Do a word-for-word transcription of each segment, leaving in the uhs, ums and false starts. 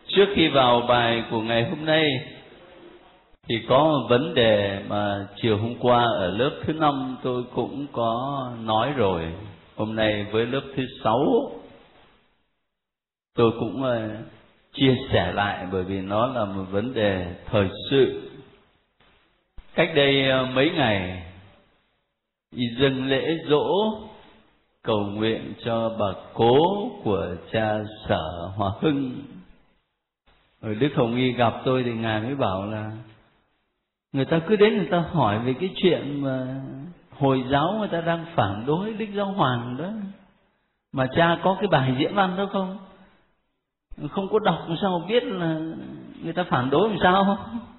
Trước khi vào bài của ngày hôm nay thì có vấn đề mà chiều hôm qua ở lớp thứ năm tôi cũng có nói rồi. Hôm nay với lớp thứ sáu tôi cũng uh, chia sẻ lại, bởi vì nó là một vấn đề thời sự. Cách đây uh, mấy ngày dâng lễ giỗ cầu nguyện cho bà cố của cha Sở Hòa Hưng. Rồi Đức Hồng Y gặp tôi thì Ngài mới bảo là người ta cứ đến người ta hỏi về cái chuyện mà Hồi giáo người ta đang phản đối Đức Giáo Hoàng đó, mà cha có cái bài diễn văn đó không? Không có đọc sao biết là người ta phản đối làm sao?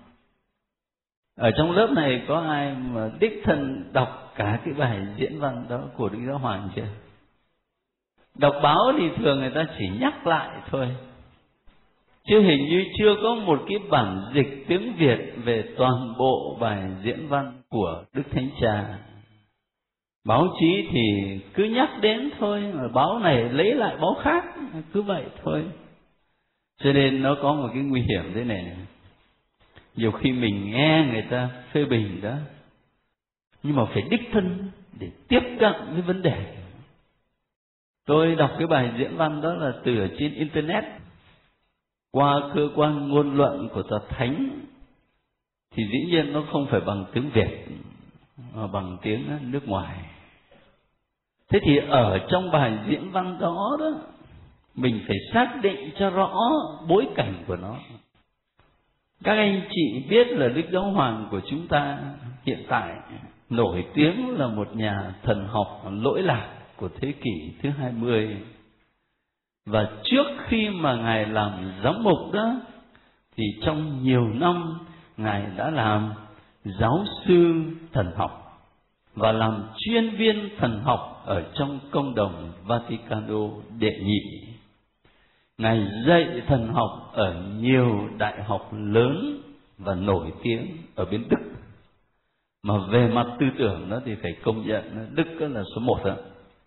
Ở trong lớp này có ai mà đích thân đọc cả cái bài diễn văn đó của Đức Giáo Hoàng chưa? Đọc báo thì thường người ta chỉ nhắc lại thôi, chứ hình như chưa có một cái bản dịch tiếng Việt về toàn bộ bài diễn văn của Đức Thánh Cha. Báo chí thì cứ nhắc đến thôi, mà báo này lấy lại báo khác, cứ vậy thôi. Cho nên nó có một cái nguy hiểm thế này. Nhiều khi mình nghe người ta phê bình đó, nhưng mà phải đích thân để tiếp cận với vấn đề. Tôi đọc cái bài diễn văn đó là từ ở trên Internet, qua cơ quan ngôn luận của Tòa Thánh, thì dĩ nhiên nó không phải bằng tiếng Việt, mà bằng tiếng nước ngoài. Thế thì ở trong bài diễn văn đó đó, mình phải xác định cho rõ bối cảnh của nó. Các anh chị biết là Đức Giáo Hoàng của chúng ta hiện tại nổi tiếng là một nhà thần học lỗi lạc của thế kỷ thứ hai mươi. Và trước khi mà Ngài làm giám mục đó, thì trong nhiều năm Ngài đã làm giáo sư thần học và làm chuyên viên thần học ở trong công đồng Vaticano đệ nhị. Ngài dạy thần học ở nhiều đại học lớn và nổi tiếng ở bên Đức. Mà về mặt tư tưởng đó thì phải công nhận Đức là số một đó.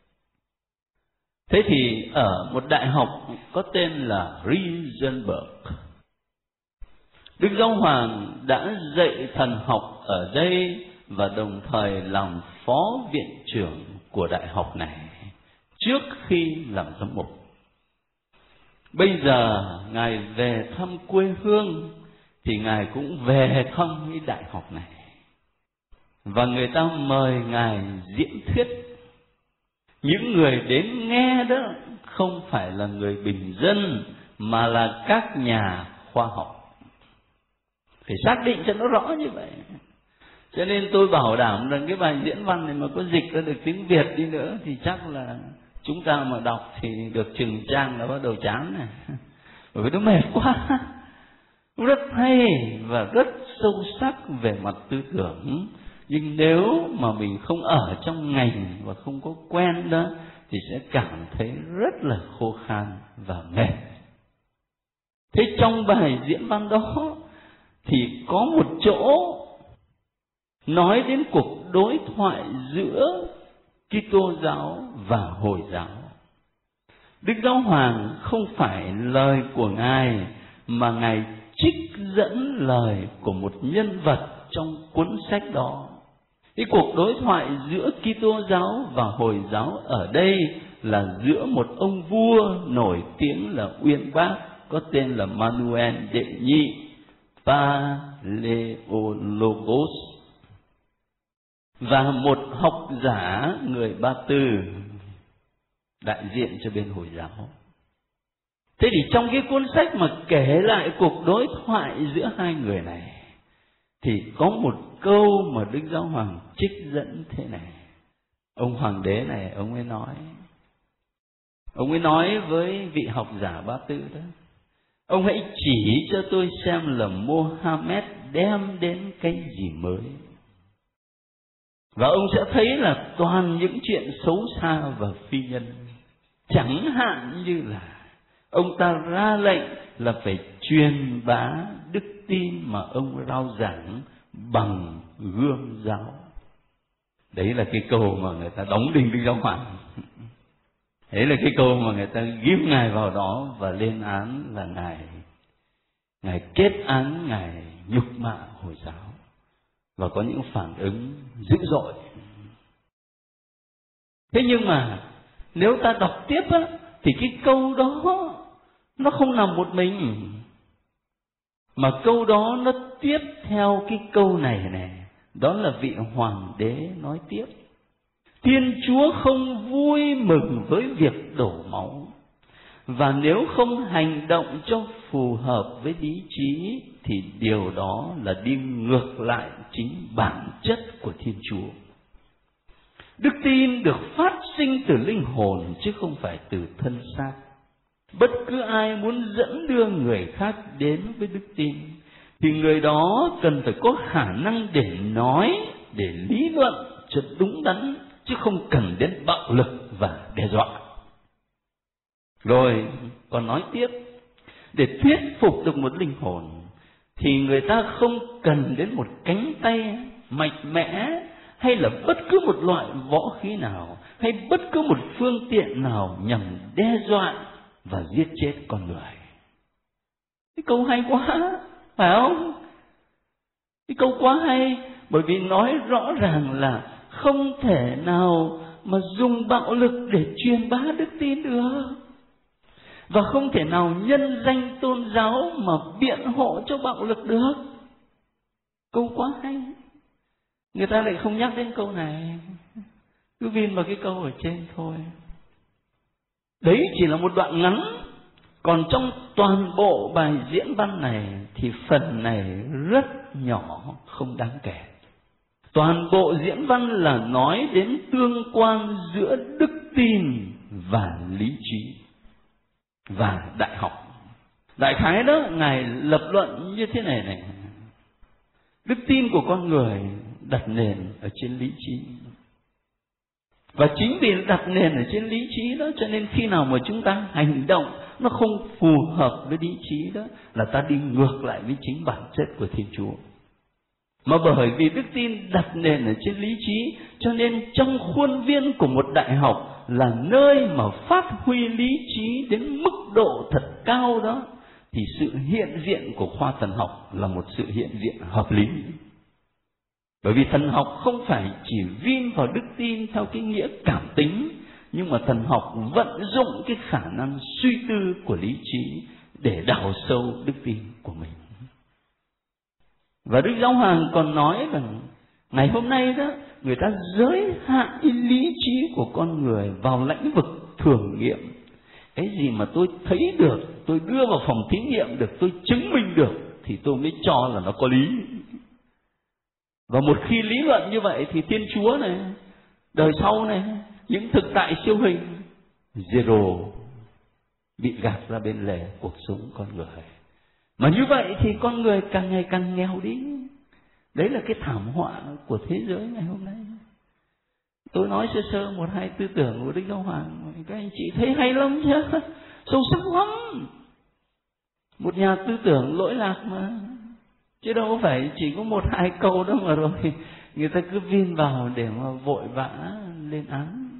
Thế thì ở một đại học có tên là Riesenberg, Đức Giáo Hoàng đã dạy thần học ở đây và đồng thời làm phó viện trưởng của đại học này trước khi làm giám mục. Bây giờ Ngài về thăm quê hương thì Ngài cũng về thăm cái đại học này, và người ta mời Ngài diễn thuyết. Những người đến nghe đó không phải là người bình dân, mà là các nhà khoa học. Phải xác định cho nó rõ như vậy. Cho nên tôi bảo đảm rằng cái bài diễn văn này mà có dịch ra được tiếng Việt đi nữa thì chắc là chúng ta mà đọc thì được chừng trang là bắt đầu chán này. Bởi vì nó mệt quá. Rất hay và rất sâu sắc về mặt tư tưởng. Nhưng nếu mà mình không ở trong ngành và không có quen đó thì sẽ cảm thấy rất là khô khan và mệt. Thế trong bài diễn văn đó thì có một chỗ nói đến cuộc đối thoại giữa Kitô giáo và Hồi giáo. Đức Giáo Hoàng không phải lời của Ngài, mà Ngài trích dẫn lời của một nhân vật trong cuốn sách đó. Cái cuộc đối thoại giữa Kitô giáo và Hồi giáo ở đây là giữa một ông vua nổi tiếng là uyên bác có tên là Manuel đệ nhị Paleologos, và một học giả người Ba Tư đại diện cho bên Hồi giáo. Thế thì trong cái cuốn sách mà kể lại cuộc đối thoại giữa hai người này thì có một câu mà Đức Giáo Hoàng trích dẫn thế này. Ông hoàng đế này ông ấy nói, ông ấy nói với vị học giả Ba Tư đó: ông hãy chỉ cho tôi xem là Mohammed đem đến cái gì mới, và ông sẽ thấy là toàn những chuyện xấu xa và phi nhân. Chẳng hạn như là ông ta ra lệnh là phải truyền bá đức tin mà ông rao giảng bằng gương giáo. Đấy là cái câu mà người ta đóng đinh Đức Giáo Hoàng. Đấy là cái câu mà người ta ghim Ngài vào đó và lên án là Ngài Ngài kết án, Ngài nhục mạ Hồi giáo và có những phản ứng dữ dội. Thế nhưng mà nếu ta đọc tiếp á, thì cái câu đó nó không nằm một mình, mà câu đó nó tiếp theo cái câu này này. Đó là vị hoàng đế nói tiếp: Thiên Chúa không vui mừng với việc đổ máu, và nếu không hành động cho phù hợp với lý trí thì điều đó là đi ngược lại chính bản chất của Thiên Chúa. Đức tin được phát sinh từ linh hồn chứ không phải từ thân xác. Bất cứ ai muốn dẫn đưa người khác đến với đức tin thì người đó cần phải có khả năng để nói, để lý luận cho đúng đắn, chứ không cần đến bạo lực và đe dọa. Rồi còn nói tiếp, để thuyết phục được một linh hồn thì người ta không cần đến một cánh tay mạnh mẽ, hay là bất cứ một loại võ khí nào, hay bất cứ một phương tiện nào nhằm đe dọa và giết chết con người. Cái câu hay quá, phải không? Cái câu quá hay, bởi vì nói rõ ràng là không thể nào mà dùng bạo lực để truyền bá đức tin được, và không thể nào nhân danh tôn giáo mà biện hộ cho bạo lực được. Câu quá hay. Người ta lại không nhắc đến câu này, cứ vin vào cái câu ở trên thôi. Đấy chỉ là một đoạn ngắn. Còn trong toàn bộ bài diễn văn này thì phần này rất nhỏ, không đáng kể. Toàn bộ diễn văn là nói đến tương quan giữa đức tin và lý trí và đại học. Đại khái đó, Ngài lập luận như thế này này: đức tin của con người đặt nền ở trên lý trí, và chính vì đặt nền ở trên lý trí đó, cho nên khi nào mà chúng ta hành động nó không phù hợp với lý trí đó, là ta đi ngược lại với chính bản chất của Thiên Chúa. Mà bởi vì đức tin đặt nền ở trên lý trí, cho nên trong khuôn viên của một đại học là nơi mà phát huy lý trí đến mức độ thật cao đó, thì sự hiện diện của khoa thần học là một sự hiện diện hợp lý. Bởi vì thần học không phải chỉ vin vào đức tin theo cái nghĩa cảm tính, nhưng mà thần học vận dụng cái khả năng suy tư của lý trí để đào sâu đức tin của mình. Và Đức Giáo Hoàng còn nói rằng ngày hôm nay đó, người ta giới hạn cái lý trí của con người vào lĩnh vực thử nghiệm. Cái gì mà tôi thấy được, tôi đưa vào phòng thí nghiệm được, tôi chứng minh được, thì tôi mới cho là nó có lý. Và một khi lý luận như vậy thì Thiên Chúa này, đời sau này, những thực tại siêu hình zero bị gạt ra bên lề cuộc sống con người. Mà như vậy thì con người càng ngày càng nghèo đi. Đấy là cái thảm họa của thế giới ngày hôm nay. Tôi nói sơ sơ một hai tư tưởng của Đức Giáo Hoàng, các anh chị thấy hay lắm chứ, sâu sắc lắm. Một nhà tư tưởng lỗi lạc mà, chứ đâu phải chỉ có một hai câu đâu mà rồi người ta cứ vin vào để mà vội vã lên án.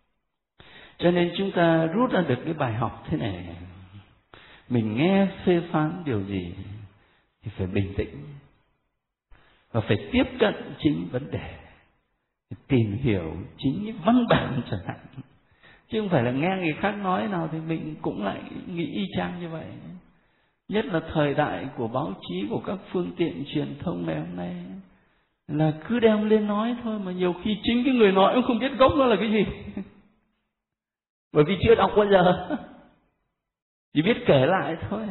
Cho nên chúng ta rút ra được cái bài học thế này: mình nghe phê phán điều gì thì phải bình tĩnh và phải tiếp cận chính vấn đề, tìm hiểu chính những văn bản chẳng hạn, chứ không phải là nghe người khác nói nào thì mình cũng lại nghĩ y chang như vậy. Nhất là thời đại của báo chí, của các phương tiện truyền thông ngày hôm nay, là cứ đem lên nói thôi, mà nhiều khi chính cái người nói cũng không biết gốc nó là cái gì, bởi vì chưa đọc bao giờ, chỉ biết kể lại thôi.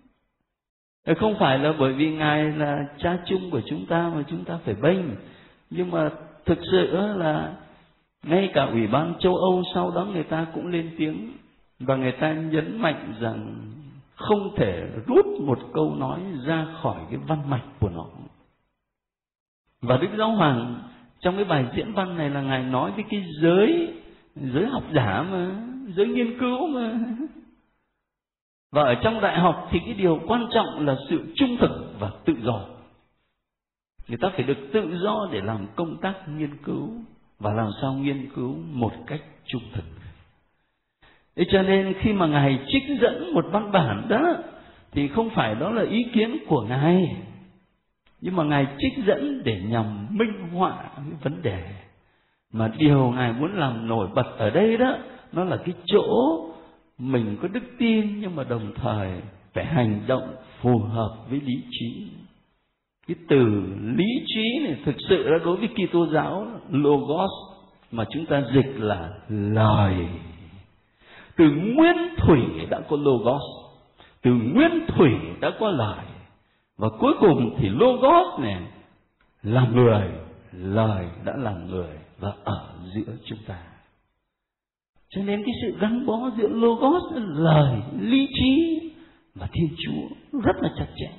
Không phải là bởi vì Ngài là cha chung của chúng ta mà chúng ta phải bênh, nhưng mà thực sự là ngay cả Ủy ban châu Âu sau đó người ta cũng lên tiếng, và người ta nhấn mạnh rằng không thể rút một câu nói ra khỏi cái văn mạch của nó. Và Đức Giáo Hoàng trong cái bài diễn văn này là Ngài nói với cái giới giới học giả mà, giới nghiên cứu mà. Và ở trong đại học thì cái điều quan trọng là sự trung thực và tự do. Người ta phải được tự do để làm công tác nghiên cứu, và làm sao nghiên cứu một cách trung thực. Thế cho nên khi mà Ngài trích dẫn một văn bản đó, thì không phải đó là ý kiến của Ngài, nhưng mà Ngài trích dẫn để nhằm minh họa cái vấn đề. Mà điều Ngài muốn làm nổi bật ở đây đó, nó là cái chỗ mình có đức tin nhưng mà đồng thời phải hành động phù hợp với lý trí. Cái từ lý trí này thực sự là đối với Kitô giáo logos, mà chúng ta dịch là lời. Từ nguyên thủy đã có logos, từ nguyên thủy đã có lời, và cuối cùng thì logos này là người, lời đã là người và ở giữa chúng ta. Cho nên cái sự gắn bó giữa logos, lời, lý trí và Thiên Chúa rất là chặt chẽ.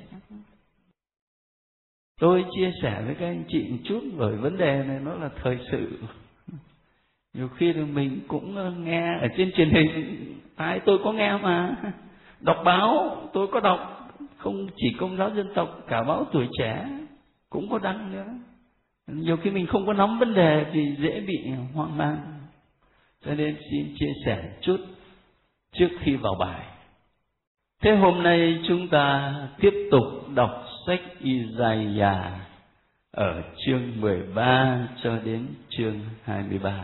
Tôi chia sẻ với các anh chị một chút, bởi vấn đề này nó là thời sự. Nhiều khi thì mình cũng nghe ở trên truyền hình, ai tôi có nghe mà, đọc báo tôi có đọc, không chỉ Công giáo Dân tộc, cả báo Tuổi Trẻ cũng có đăng nữa. Nhiều khi mình không có nắm vấn đề thì dễ bị hoang mang. Cho nên xin chia sẻ chút trước khi vào bài. Thế hôm nay chúng ta tiếp tục đọc sách Isaiah ở chương mười ba cho đến chương hai mươi ba.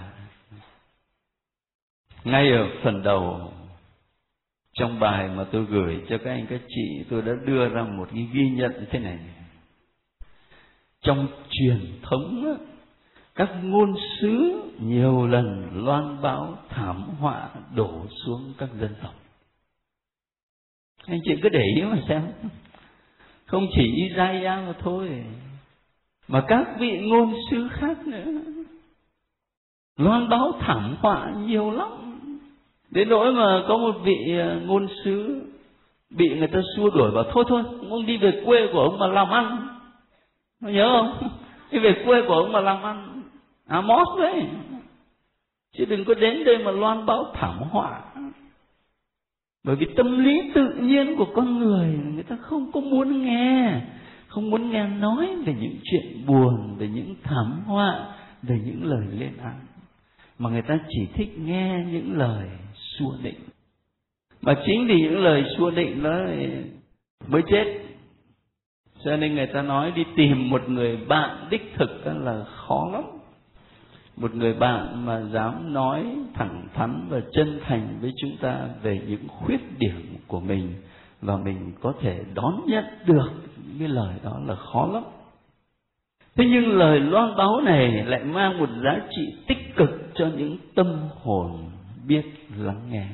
Ngay ở phần đầu trong bài mà tôi gửi cho các anh các chị, tôi đã đưa ra một cái ghi nhận thế này. Trong truyền thống, các ngôn sứ nhiều lần loan báo thảm họa đổ xuống các dân tộc. Anh chị cứ để ý mà xem, không chỉ Isaiah mà thôi, mà các vị ngôn sứ khác nữa loan báo thảm họa nhiều lắm. Đến nỗi mà có một vị ngôn sứ bị người ta xua đuổi, bảo thôi thôi ông đi về quê của ông mà làm ăn. Nó nhớ không? Đi về quê của ông mà làm ăn, Amos đấy, chứ đừng có đến đây mà loan báo thảm họa. Bởi vì tâm lý tự nhiên của con người, người ta không có muốn nghe, không muốn nghe nói về những chuyện buồn, về những thảm họa, về những lời lên án, mà người ta chỉ thích nghe những lời xua định. Mà chính vì những lời xua định đó mới chết. Cho nên người ta nói đi tìm một người bạn đích thực là khó lắm. Một người bạn mà dám nói thẳng thắn và chân thành với chúng ta về những khuyết điểm của mình, và mình có thể đón nhận được những cái lời đó là khó lắm. Thế nhưng lời loan báo này lại mang một giá trị tích cực cho những tâm hồn biết lắng nghe.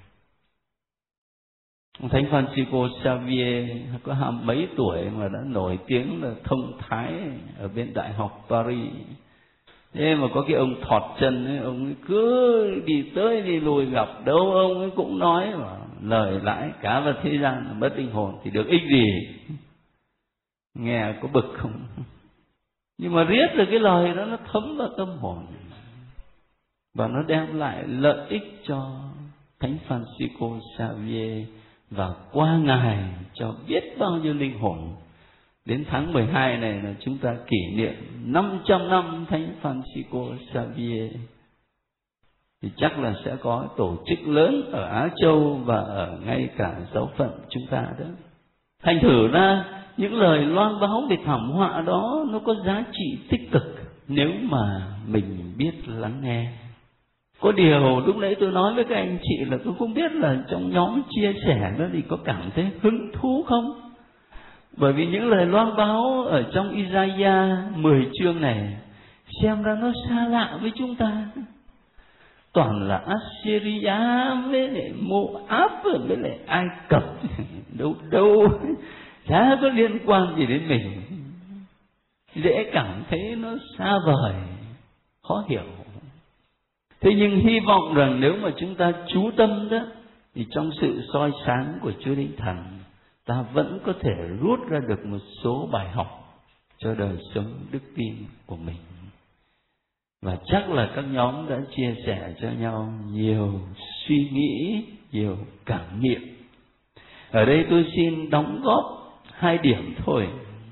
Thánh Francisco Xavier có hai mấy tuổi mà đã nổi tiếng là thông thái ở bên Đại học Paris. Thế mà có cái ông thọt chân ấy, ông ấy cứ đi tới đi lùi, gặp đâu ông ấy cũng nói mà lời lãi cả vào thế gian mất linh hồn thì được ích gì. Nghe có bực không? Nhưng mà riết được cái lời đó nó thấm vào tâm hồn, và nó đem lại lợi ích cho Thánh Francisco Xavier, và qua Ngài cho biết bao nhiêu linh hồn. Đến tháng mười hai này là chúng ta kỷ niệm năm trăm năm Thánh Francisco Xavier, thì chắc là sẽ có tổ chức lớn ở Á Châu và ở ngay cả giáo phận chúng ta đó. Thành thử ra những lời loan báo về thảm họa đó nó có giá trị tích cực nếu mà mình biết lắng nghe. Có điều lúc nãy tôi nói với các anh chị là tôi không biết là trong nhóm chia sẻ đó thì có cảm thấy hứng thú không? Bởi vì những lời loan báo ở trong Isaiah mười chương này xem ra nó xa lạ với chúng ta. Toàn là Assyria với lại Moab với lại Ai Cập, đâu đâu chả có liên quan gì đến mình, dễ cảm thấy nó xa vời, khó hiểu. Thế nhưng hy vọng rằng nếu mà chúng ta chú tâm đó, thì trong sự soi sáng của Chúa Thánh Thần, ta vẫn có thể rút ra được một số bài học cho đời sống đức tin của mình. Và chắc là các nhóm đã chia sẻ cho nhau nhiều suy nghĩ, nhiều cảm nghiệm. Ở đây tôi xin đóng góp hai điểm thôi.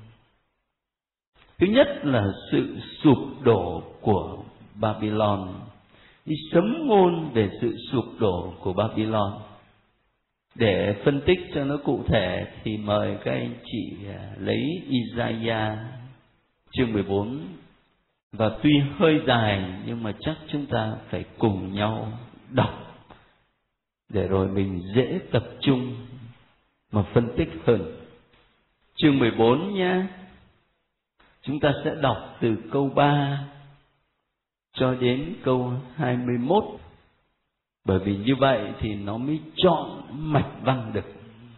Thứ nhất là sự sụp đổ của Babylon, đi sấm ngôn về sự sụp đổ của Babylon. Để phân tích cho nó cụ thể thì mời các anh chị lấy Isaiah chương mười bốn. Và tuy hơi dài nhưng mà chắc chúng ta phải cùng nhau đọc để rồi mình dễ tập trung mà phân tích hơn. Chương mười bốn nhé. Chúng ta sẽ đọc từ câu ba cho đến câu hai mươi mốt. Bởi vì như vậy thì nó mới chọn mạch văn được.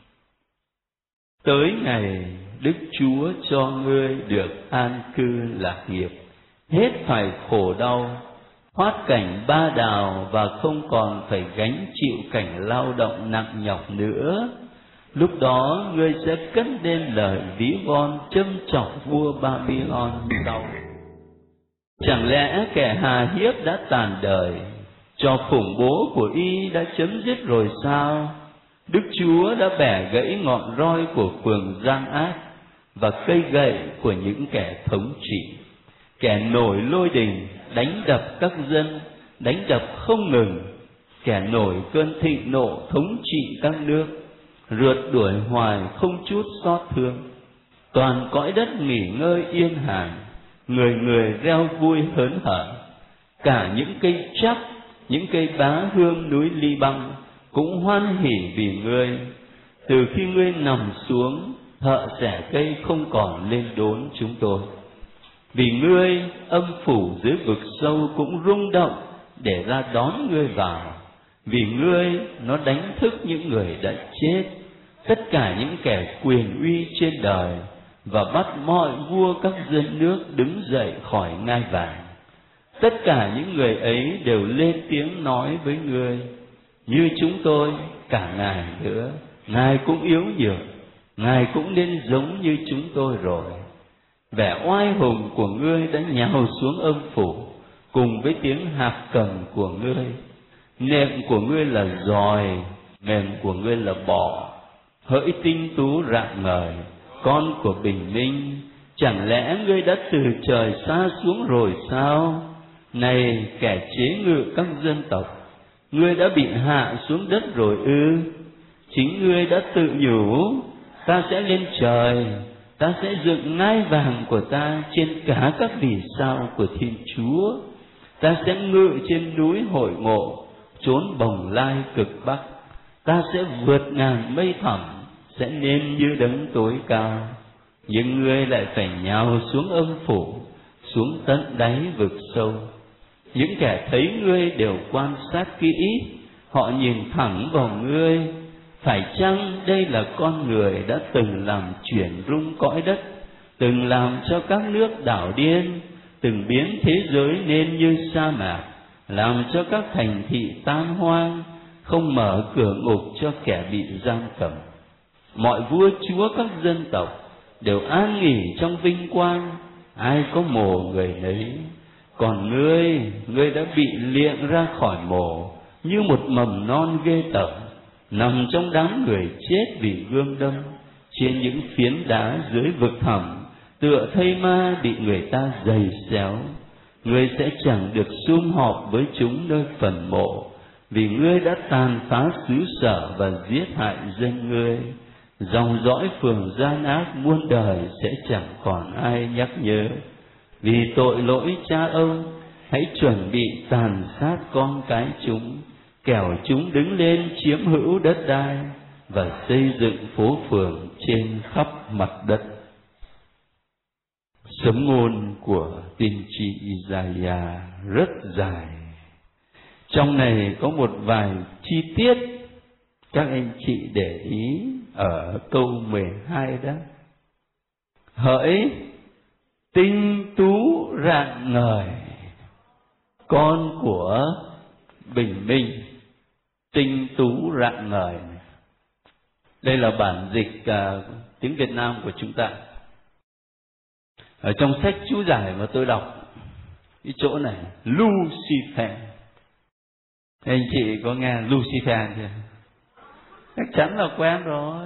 Tới ngày Đức Chúa cho ngươi được an cư lạc nghiệp, hết phải khổ đau, thoát cảnh ba đào và không còn phải gánh chịu cảnh lao động nặng nhọc nữa. Lúc đó ngươi sẽ cất lên lời ví von châm chọc vua Babylon sau. Chẳng lẽ kẻ hà hiếp đã tàn đời, trò khủng bố của y đã chấm dứt rồi sao? Đức Chúa đã bẻ gãy ngọn roi của phường gian ác và cây gậy của những kẻ thống trị, kẻ nổi lôi đình đánh đập các dân, đánh đập không ngừng, kẻ nổi cơn thịnh nộ thống trị các nước, rượt đuổi hoài không chút xót thương. Toàn cõi đất nghỉ ngơi yên hàng, người người reo vui hớn hở. Cả những cây chắc, những cây bá hương núi Li Băng cũng hoan hỉ vì ngươi. Từ khi ngươi nằm xuống, thợ xẻ cây không còn lên đốn chúng tôi. Vì ngươi, âm phủ dưới vực sâu cũng rung động để ra đón ngươi vào. Vì ngươi, nó đánh thức những người đã chết, tất cả những kẻ quyền uy trên đời, và bắt mọi vua các dân nước đứng dậy khỏi ngai vàng. Tất cả những người ấy đều lên tiếng nói với ngươi: như chúng tôi, cả ngài nữa, ngài cũng yếu nhược, ngài cũng nên giống như chúng tôi rồi. Vẻ oai hùng của ngươi đã nhào xuống âm phủ, cùng với tiếng hạc cầm của ngươi. Nệm của ngươi là giòi, mềm của ngươi là bọ. Hỡi tinh tú rạng ngời, con của bình minh, chẳng lẽ ngươi đã từ trời xa xuống rồi sao? Này kẻ chế ngự các dân tộc, ngươi đã bị hạ xuống đất rồi ư? Chính ngươi đã tự nhủ: ta sẽ lên trời, ta sẽ dựng ngai vàng của ta trên cả các vì sao của Thiên Chúa. Ta sẽ ngự trên núi hội ngộ, chốn bồng lai cực bắc. Ta sẽ vượt ngàn mây thẳm, sẽ nên như đấng tối cao. Nhưng ngươi lại phải nhào xuống âm phủ, xuống tận đáy vực sâu. Những kẻ thấy ngươi đều quan sát kỹ, họ nhìn thẳng vào ngươi. Phải chăng đây là con người đã từng làm chuyển rung cõi đất, từng làm cho các nước đảo điên, từng biến thế giới nên như sa mạc, làm cho các thành thị tan hoang, không mở cửa ngục cho kẻ bị giam cầm? Mọi vua chúa các dân tộc đều an nghỉ trong vinh quang, ai có mồ người nấy. Còn ngươi, ngươi đã bị liệng ra khỏi mồ như một mầm non ghê tởm, nằm trong đám người chết vì gươm đâm, trên những phiến đá dưới vực thẳm, tựa thây ma bị người ta giày xéo. Ngươi sẽ chẳng được sum họp với chúng nơi phần mộ, vì ngươi đã tàn phá xứ sở và giết hại dân ngươi. Dòng dõi phường gian ác muôn đời sẽ chẳng còn ai nhắc nhớ. Vì tội lỗi cha ông, hãy chuẩn bị tàn sát con cái chúng, kẻo chúng đứng lên chiếm hữu đất đai và xây dựng phố phường trên khắp mặt đất. Sấm ngôn của tiên tri Isaiah rất dài. Trong này có một vài chi tiết các anh chị để ý ở câu mười hai đó. Hỡi tinh tú rạng ngời, con của bình minh. Tinh tú rạng ngời, đây là bản dịch uh, tiếng Việt Nam của chúng ta. Ở trong sách chú giải mà tôi đọc, cái chỗ này Lucifer. Anh chị có nghe Lucifer chưa? Chắc chắn là quen rồi.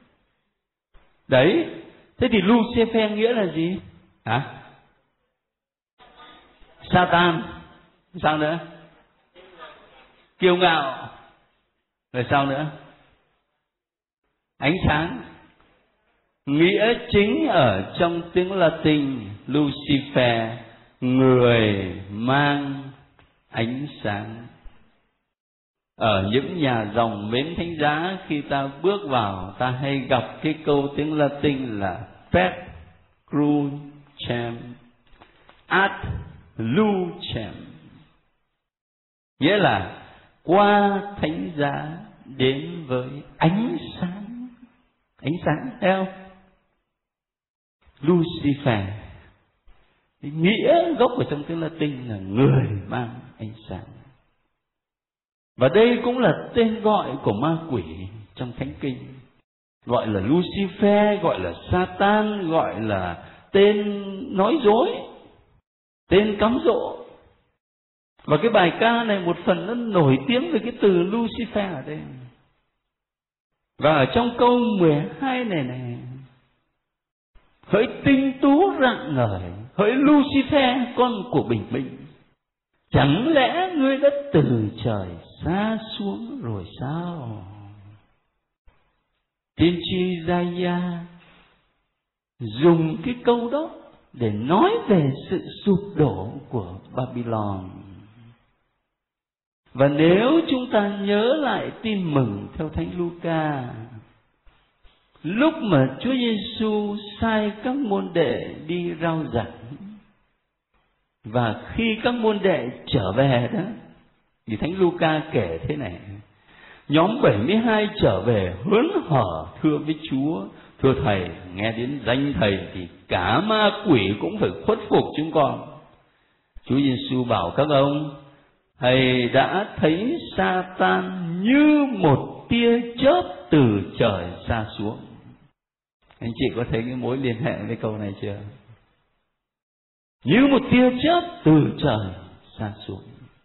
Đấy, thế thì Lucifer nghĩa là gì? Hả? Satan. Sao nữa? Kiêu ngạo. Rồi sao nữa? Ánh sáng. Nghĩa chính ở trong tiếng Latin Lucifer, người mang ánh sáng. Ở những nhà dòng mến thánh giá, khi ta bước vào, ta hay gặp cái câu tiếng Latin là Pet Crucem ad lucem, nghĩa là qua thánh giá đến với ánh sáng. Ánh sáng, thấy không? Lucifer, nghĩa gốc ở trong tiếng Latin là người mang ánh sáng. Và đây cũng là tên gọi của ma quỷ trong Thánh Kinh. Gọi là Lucifer, gọi là Satan, gọi là tên nói dối, tên cám dỗ. Và cái bài ca này một phần nó nổi tiếng về cái từ Lucifer ở đây. Và ở trong câu mười hai này này: hỡi tinh tú rạng ngời, hỡi Lucifer con của bình minh, chẳng lẽ ngươi đã từ trời xa xuống rồi sao? Tiên tri Isaiah dùng cái câu đó để nói về sự sụp đổ của Babylon. Và nếu chúng ta nhớ lại tin mừng theo Thánh Luca, lúc mà Chúa Giêsu sai các môn đệ đi rao giảng, và khi các môn đệ trở về đó, thì Thánh Luca kể thế này: nhóm bảy mươi hai trở về hớn hở thưa với Chúa: thưa Thầy, nghe đến danh Thầy thì cả ma quỷ cũng phải khuất phục chúng con. Chúa Giêsu bảo các ông: Thầy đã thấy Satan như một tia chớp từ trời xa xuống. Anh chị có thấy cái mối liên hệ với câu này chưa? Như một tia chớp từ trời xa xuống.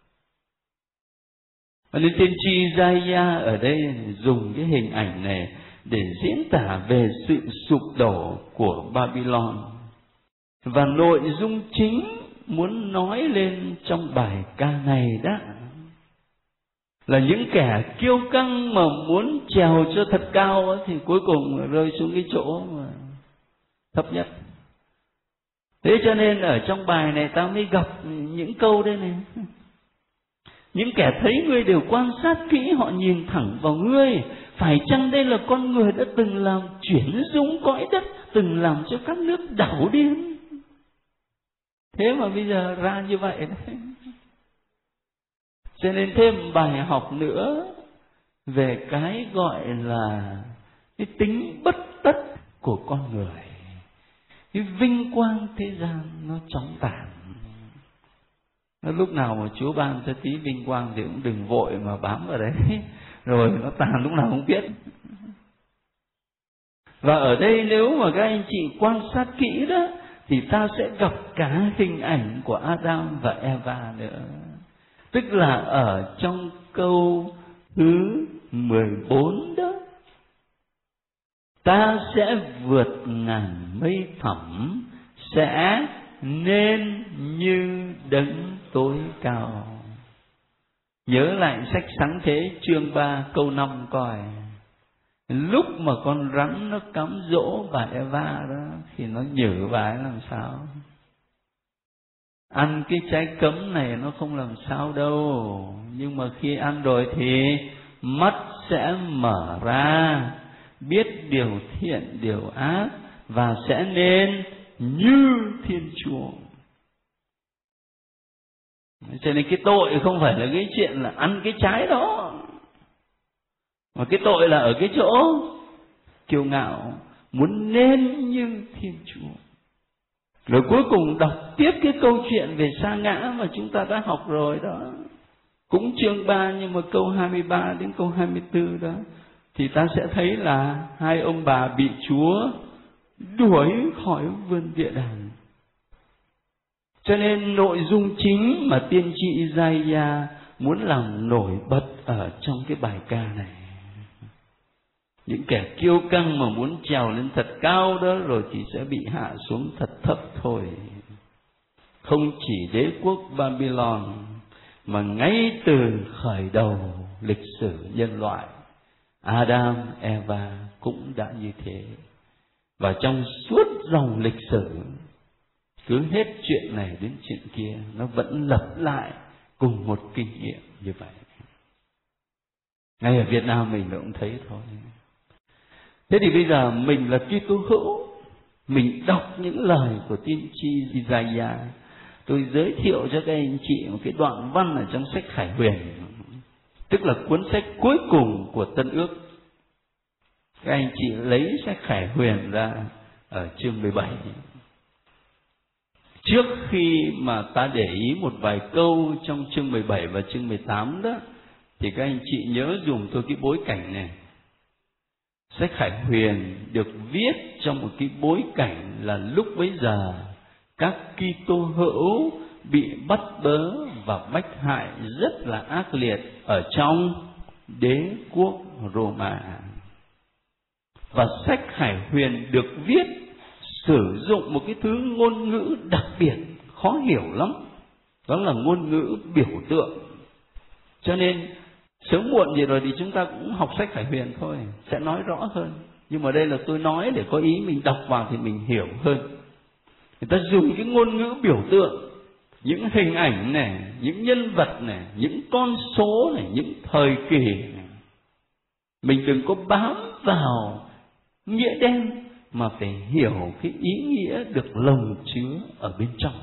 Và nên tiên tri Isaiah ở đây dùng cái hình ảnh này để diễn tả về sự sụp đổ của Babylon. Và nội dung chính muốn nói lên trong bài ca này đó là những kẻ kiêu căng mà muốn trèo cho thật cao thì cuối cùng rơi xuống cái chỗ mà thấp nhất. Thế cho nên ở trong bài này ta mới gặp những câu đây này: những kẻ thấy ngươi đều quan sát kỹ, họ nhìn thẳng vào ngươi. Phải chăng đây là con người đã từng làm chuyển rung cõi đất, từng làm cho các nước đảo điên? Thế mà bây giờ ra như vậy đấy. Cho nên thêm bài học nữa về cái gọi là cái tính bất tất của con người. Cái vinh quang thế gian nó chóng tàn. Nó lúc nào mà Chúa ban cho tí vinh quang thì cũng đừng vội mà bám vào đấy, rồi nó tàn lúc nào không biết. Và ở đây nếu mà các anh chị quan sát kỹ đó, thì ta sẽ gặp cả hình ảnh của Adam và Eva nữa. Tức là ở trong câu thứ mười bốn đó: ta sẽ vượt ngàn mây thẳm, sẽ nên như đấng tối cao. Nhớ lại sách Sáng Thế chương ba câu năm coi. Lúc mà con rắn nó cám dỗ bà Eva đó thì nó nhử bà ấy làm sao? Ăn cái trái cấm này nó không làm sao đâu, nhưng mà khi ăn rồi thì mắt sẽ mở ra, biết điều thiện điều ác, và sẽ nên như Thiên Chúa. Cho nên cái tội không phải là cái chuyện là ăn cái trái đó, mà cái tội là ở cái chỗ kiêu ngạo, muốn nên như Thiên Chúa. Rồi cuối cùng đọc tiếp cái câu chuyện về sa ngã mà chúng ta đã học rồi đó, cũng chương ba nhưng mà câu hai mươi ba đến câu hai mươi tư đó, thì ta sẽ thấy là hai ông bà bị Chúa đuổi khỏi vườn địa đàng. Cho nên nội dung chính mà tiên tri Isaiah muốn làm nổi bật ở trong cái bài ca này, những kẻ kiêu căng mà muốn trèo lên thật cao đó rồi thì sẽ bị hạ xuống thật thấp thôi. Không chỉ đế quốc Babylon mà ngay từ khởi đầu lịch sử nhân loại, Adam, Eva cũng đã như thế. Và trong suốt dòng lịch sử, cứ hết chuyện này đến chuyện kia, nó vẫn lặp lại cùng một kinh nghiệm như vậy. Ngay ở Việt Nam mình cũng thấy thôi. Thế thì bây giờ mình là Kitô hữu, mình đọc những lời của tiên tri Isaiah. Tôi giới thiệu cho các anh chị một cái đoạn văn ở trong sách Khải Huyền, tức là cuốn sách cuối cùng của Tân Ước. Các anh chị lấy sách Khải Huyền ra ở chương mười bảy. Trước khi mà ta để ý một vài câu trong chương mười bảy và chương mười tám đó, thì các anh chị nhớ dùng tôi cái bối cảnh này. Sách Khải Huyền được viết trong một cái bối cảnh là lúc bấy giờ các Kitô hữu bị bắt bớ và bách hại rất là ác liệt ở trong đế quốc Roma. Và sách Khải Huyền được viết sử dụng một cái thứ ngôn ngữ đặc biệt, khó hiểu lắm. Đó là ngôn ngữ biểu tượng. Cho nên sớm muộn gì rồi thì chúng ta cũng học sách Khải Huyền thôi, sẽ nói rõ hơn. Nhưng mà đây là tôi nói để có ý mình đọc vào thì mình hiểu hơn. Người ta dùng cái ngôn ngữ biểu tượng, những hình ảnh này, những nhân vật này, những con số này, những thời kỳ này. Mình đừng có bám vào nghĩa đen, mà phải hiểu cái ý nghĩa được lồng chứa ở bên trong.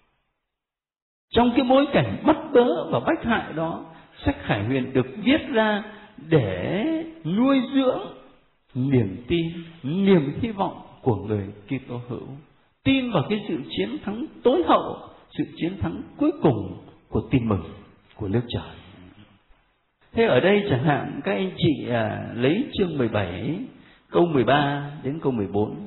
Trong cái bối cảnh bắt bớ và bách hại đó, sách Khải Huyền được viết ra để nuôi dưỡng niềm tin, niềm hy vọng của người Kitô hữu, tin vào cái sự chiến thắng tối hậu, sự chiến thắng cuối cùng của tin mừng của nước trời. Thế ở đây chẳng hạn các anh chị à, lấy chương mười bảy câu mười ba đến câu mười bốn.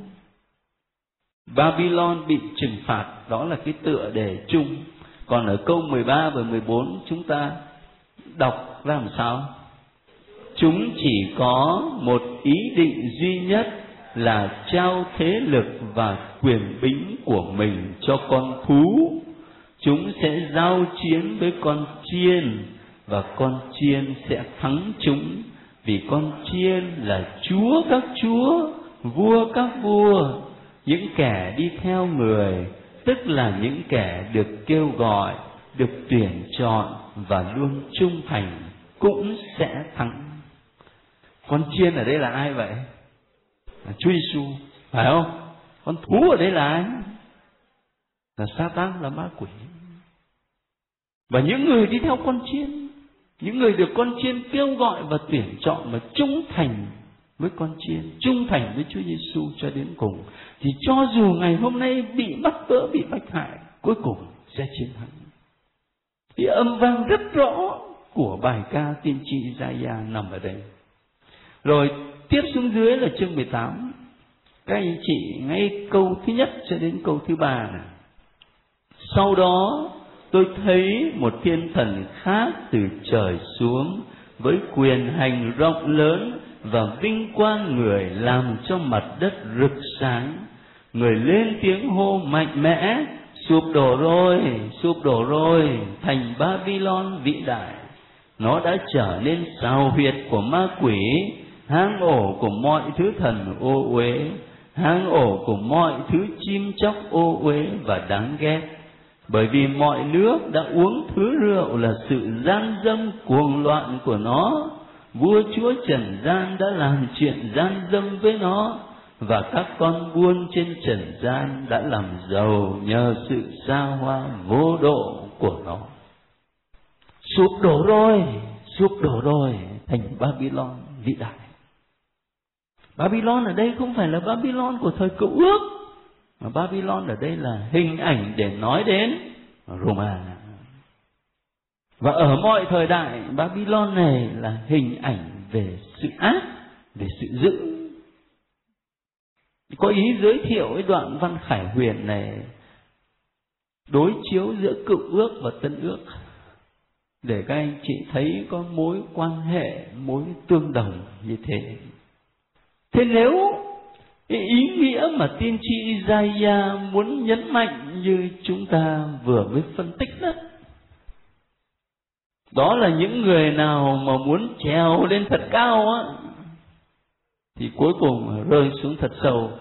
Babylon bị trừng phạt, đó là cái tựa đề chung. Còn ở câu mười ba và mười bốn chúng ta đọc ra làm sao? Chúng chỉ có một ý định duy nhất là trao thế lực và quyền bính của mình cho con thú. Chúng sẽ giao chiến với con chiên, và con chiên sẽ thắng chúng, vì con chiên là chúa các chúa, vua các vua. Những kẻ đi theo người, tức là những kẻ được kêu gọi, được tuyển chọn và luôn trung thành, cũng sẽ thắng. Con chiên ở đây là ai vậy? Là Chúa Giêsu, phải không? Con thú ở đây là ai? Là Sa-tan, là ma quỷ. Và những người đi theo con chiên, những người được con chiên kêu gọi và tuyển chọn và trung thành với con chiên, trung thành với Chúa Giêsu cho đến cùng, thì cho dù ngày hôm nay bị bắt bớ, bị bách hại, cuối cùng sẽ chiến thắng. Thì âm vang rất rõ của bài ca tiên tri Isaiah nằm ở đây. Rồi tiếp xuống dưới là chương mười tám. Các anh chị ngay câu thứ nhất cho đến câu thứ ba này. Sau đó tôi thấy một thiên thần khác từ trời xuống, với quyền hành rộng lớn và vinh quang người làm cho mặt đất rực sáng. Người lên tiếng hô mạnh mẽ: sụp đổ rồi, sụp đổ rồi, thành Babylon vĩ đại. Nó đã trở nên sào huyệt của ma quỷ, hang ổ của mọi thứ thần ô uế, hang ổ của mọi thứ chim chóc ô uế và đáng ghét. Bởi vì mọi nước đã uống thứ rượu là sự gian dâm cuồng loạn của nó. Vua chúa trần gian đã làm chuyện gian dâm với nó, và các con buôn trên trần gian đã làm giàu nhờ sự xa hoa vô độ của nó. Sụp đổ rồi, sụp đổ rồi, thành Babylon vĩ đại. Babylon ở đây không phải là Babylon của thời Cựu Ước, mà Babylon ở đây là hình ảnh để nói đến Roma. Và ở mọi thời đại, Babylon này là hình ảnh về sự ác, về sự dữ. Có ý giới thiệu cái đoạn văn Khải Huyền này đối chiếu giữa Cựu Ước và Tân Ước, để các anh chị thấy có mối quan hệ, mối tương đồng như thế. Thế nếu cái ý nghĩa mà tiên tri Isaiah muốn nhấn mạnh như chúng ta vừa mới phân tích đó, đó là những người nào mà muốn trèo lên thật cao á, thì cuối cùng rơi xuống thật sâu.